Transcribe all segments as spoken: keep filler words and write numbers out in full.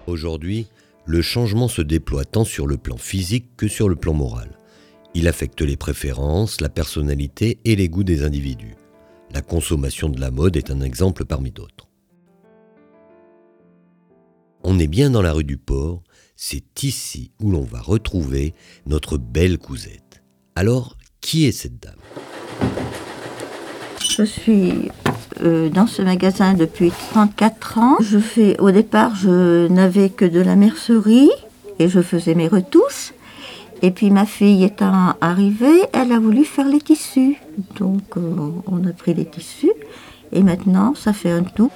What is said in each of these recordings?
Aujourd'hui, le changement se déploie tant sur le plan physique que sur le plan moral. Il affecte les préférences, la personnalité et les goûts des individus. La consommation de la mode est un exemple parmi d'autres. On est bien dans la rue du Port, c'est ici où l'on va retrouver notre belle Cousette. Alors, qui est cette dame ? Je suis euh, dans ce magasin depuis trente-quatre ans. Je fais, au départ, je n'avais que de la mercerie et je faisais mes retouches. Et puis ma fille étant arrivée, elle a voulu faire les tissus. Donc euh, on a pris les tissus et maintenant ça fait un tout.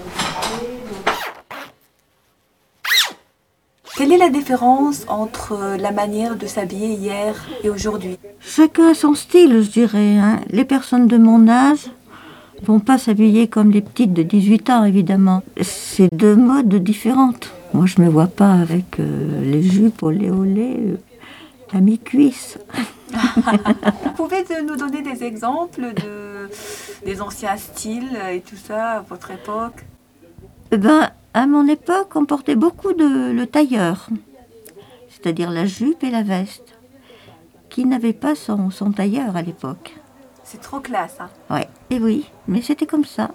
Quelle est la différence entre la manière de s'habiller hier et aujourd'hui ? Chacun a son style, je dirais. Hein. Les personnes de mon âge ne vont pas s'habiller comme les petites de dix-huit ans, évidemment. C'est deux modes différentes. Moi, je ne me vois pas avec euh, les jupes olé olé euh, à mi-cuisse. Vous pouvez nous donner des exemples de, des anciens styles et tout ça à votre époque ? Eh ben, à mon époque, on portait beaucoup de le tailleur, c'est-à-dire la jupe et la veste, qui n'avait pas son, son tailleur à l'époque. C'est trop classe, hein ? Ouais, et oui, mais c'était comme ça.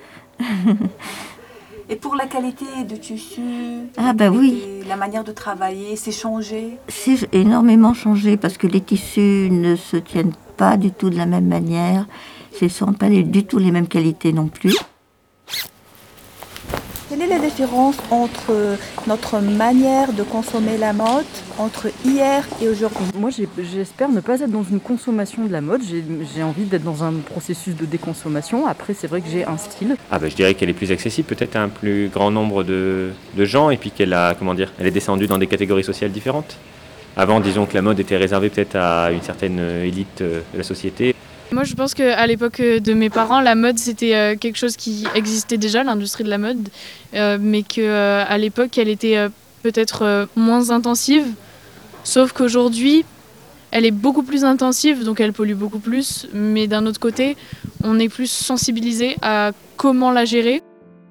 Et pour la qualité de tissu, ah ben oui, la manière de travailler, c'est changé ? C'est énormément changé parce que les tissus ne se tiennent pas du tout de la même manière, ce ne sont pas du tout les mêmes qualités non plus. Quelle est la différence entre notre manière de consommer la mode entre hier et aujourd'hui ? Moi, j'ai, j'espère ne pas être dans une consommation de la mode. J'ai, j'ai envie d'être dans un processus de déconsommation. Après, c'est vrai que j'ai un style. Ah bah, je dirais qu'elle est plus accessible peut-être à un plus grand nombre de, de gens et puis qu'elle a, comment dire, elle est descendue dans des catégories sociales différentes. Avant, disons que la mode était réservée peut-être à une certaine élite de la société. Moi, je pense qu'à l'époque de mes parents, la mode, c'était quelque chose qui existait déjà, l'industrie de la mode, euh, mais qu'à l'époque, elle était euh, peut-être euh, moins intensive, sauf qu'aujourd'hui, elle est beaucoup plus intensive, donc elle pollue beaucoup plus, mais d'un autre côté, on est plus sensibilisé à comment la gérer.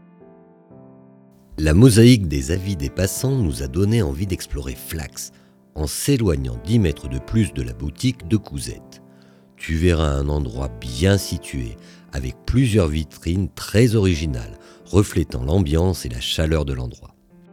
La mosaïque des avis des passants nous a donné envie d'explorer Flax, en s'éloignant dix mètres de plus de la boutique de Cousette. Tu verras un endroit bien situé, avec plusieurs vitrines très originales, reflétant l'ambiance et la chaleur de l'endroit.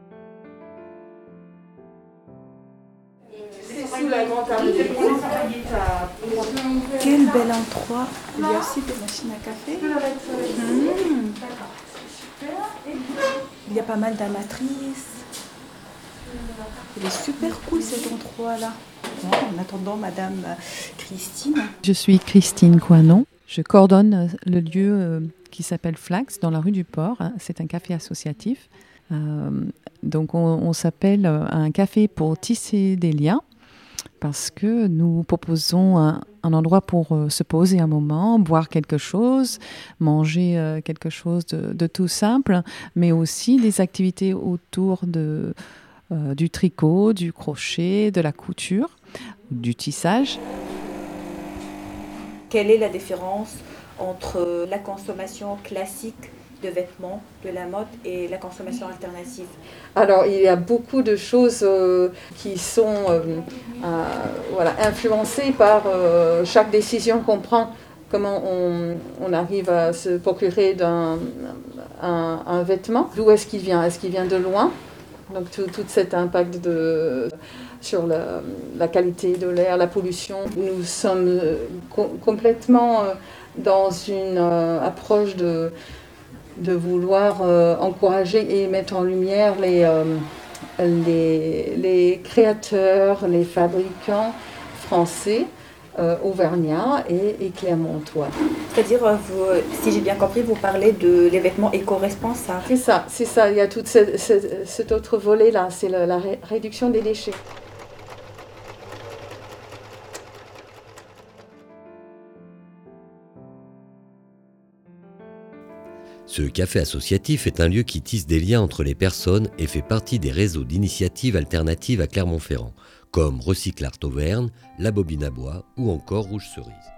Quel bel endroit. Il y a aussi des machines à café. Mmh. Il y a pas mal d'amatrices. Il est super cool cet endroit-là. En attendant, Madame Christine. Je suis Christine Coinon. Je coordonne le lieu qui s'appelle Flax dans la rue du Port. C'est un café associatif. Euh, donc on, on s'appelle un café pour tisser des liens parce que nous proposons un, un endroit pour se poser un moment, boire quelque chose, manger quelque chose de, de tout simple, mais aussi des activités autour de, euh, du tricot, du crochet, de la couture, du tissage. Quelle est la différence entre la consommation classique de vêtements, de la mode et la consommation alternative? Alors, il y a beaucoup de choses euh, qui sont euh, euh, voilà, influencées par euh, chaque décision qu'on prend. Comment on, on arrive à se procurer d'un, un, un vêtement. D'où est-ce qu'il vient? Est-ce qu'il vient de loin? Donc, tout, tout cet impact de, sur la, la qualité de l'air, la pollution. Nous sommes co- complètement euh, dans une euh, approche de... de vouloir euh, encourager et mettre en lumière les, euh, les, les créateurs, les fabricants français, euh, auvergnats et, et clermontois. C'est-à-dire, vous, si j'ai bien compris, vous parlez de les vêtements éco-responsables. C'est ça, c'est ça. Il y a tout ce, ce, cet autre volet-là, c'est le, la ré- réduction des déchets. Ce café associatif est un lieu qui tisse des liens entre les personnes et fait partie des réseaux d'initiatives alternatives à Clermont-Ferrand, comme Recycle Art Auvergne, La Bobine à Bois ou encore Rouge Cerise.